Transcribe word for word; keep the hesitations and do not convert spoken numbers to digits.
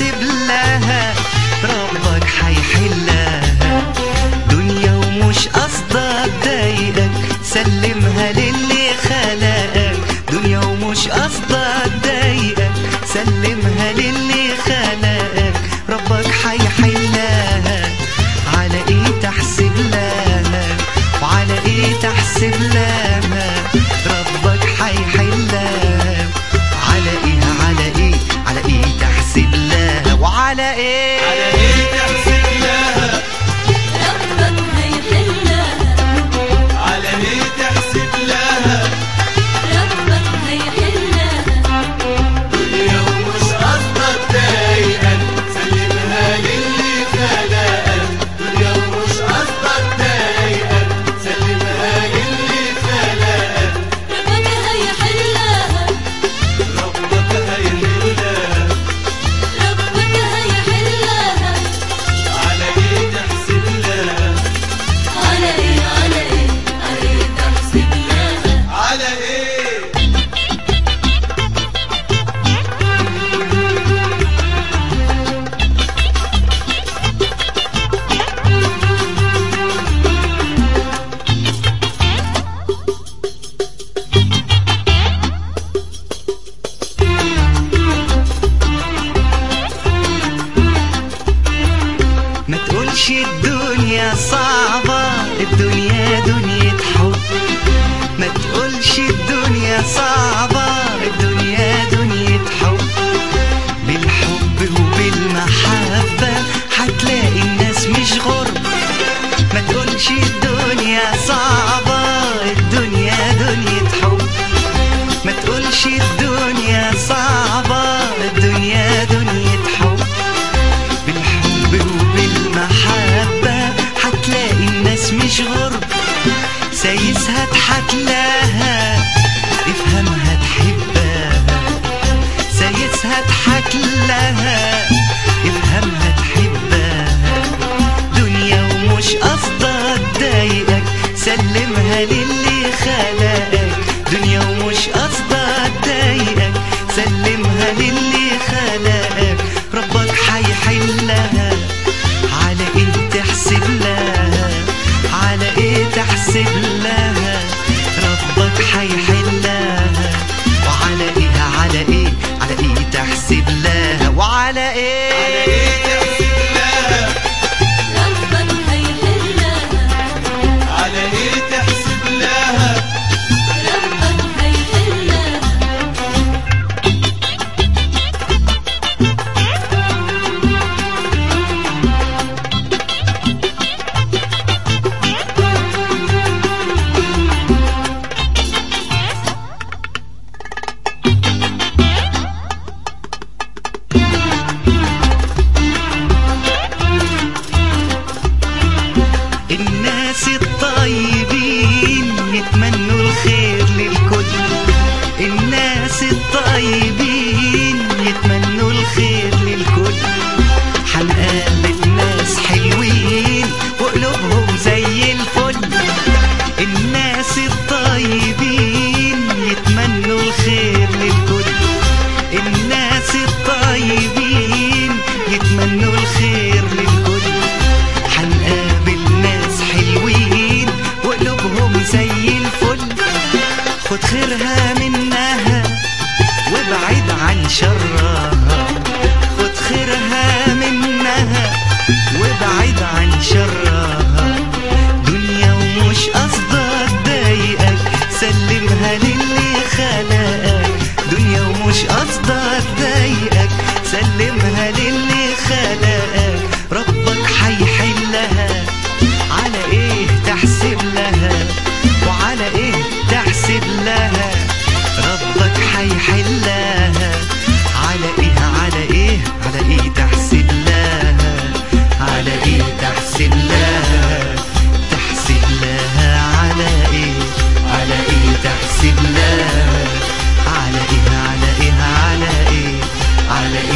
تحسب لها ربك حيحلها. دنيا ومش قصدك ضايقك سلمها للي خلقك. دنيا ومش قصدك ضايقك سلمها للي خلقك. ربك حيحلها. على ايه تحسب لها وعلى ايه تحسب لها ربك حيحلها. على ايه على ايه على ايه تحسب لها وعلى ايه على ايه تحسب لها ربك هيحلها. على ايه تحسب لها ربك هيحلها. دنيا ومش قصدك ضايقك سلمها للي خلقك. دنيا ومش قصدك ضايقك سلمها للي خلقك. ربك هيحلها. ربك هيحلها. ربك هيحلها. على ايه تحسب لها. على ايه على ايه على ايه تحسب لها. على ايه ما تقولش الدنيا صعبة الدنيا دنيا حب. ما تقولش الدنيا صعبة الدنيا دنيا حب. بالحب وبالمحبة هتلاقي الناس مش غرب. ما تقولش الدنيا صعبة الدنيا دنيا حب. ما تقولش الدنيا صعبة الدنيا دنيا حب. بالحب وبالمحبة هتلاقي الناس مش غرب. سايسها اضحك لها افهمها تحبها. سايسها اضحك لها افهمها تحبها. دنيا ومش قصدك ضايقك سلمها للي خلقك. دنيا ومش قصدك ضايقك سلمها للي خلقك. ربك حيحلها. على ايه تحسب لها على ايه تحسب لها ربك حيحلها. وعلى ايه على ايه على ايه تحسب لها وعلى ايه على ايه تحسب لها ربك هيحلها. على ايه تحسب لها ربك هيحلها. الناس الطيبين يتمنوا الخير للكل. الناس الطيبين يتمنوا الخير للكل. حنقابل ناس حلوين وقلوبهم زي الفل. الناس الطيبين يتمنوا الخير للكل. الناس الطيبين يتمنوا الخير للكل. حنقابل ناس حلوين وقلوبهم زي الفل. خد خيرها منها وابعد عن شرها. خد خيرها منها وابعد عن شرها. دنيا ومش قصدك ضايقك سلمها للي خلقك. دنيا ومش قصدك ضايقك سلمها للي خلقك. ربك حيحلها. على ايه تحسب لها وعلى ايه تحسب لها ربك حيحلها. على ايه على ايه على ايه تحسب لها على ايه تحسب لها تحسب لها على ايه على ايه تحسب لها على ايه على ايه على ايه على